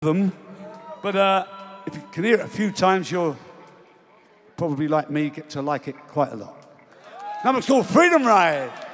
them, but if you can hear it a few times, you'll probably, like me, get to like it quite a lot. Number's called Freedom Ride.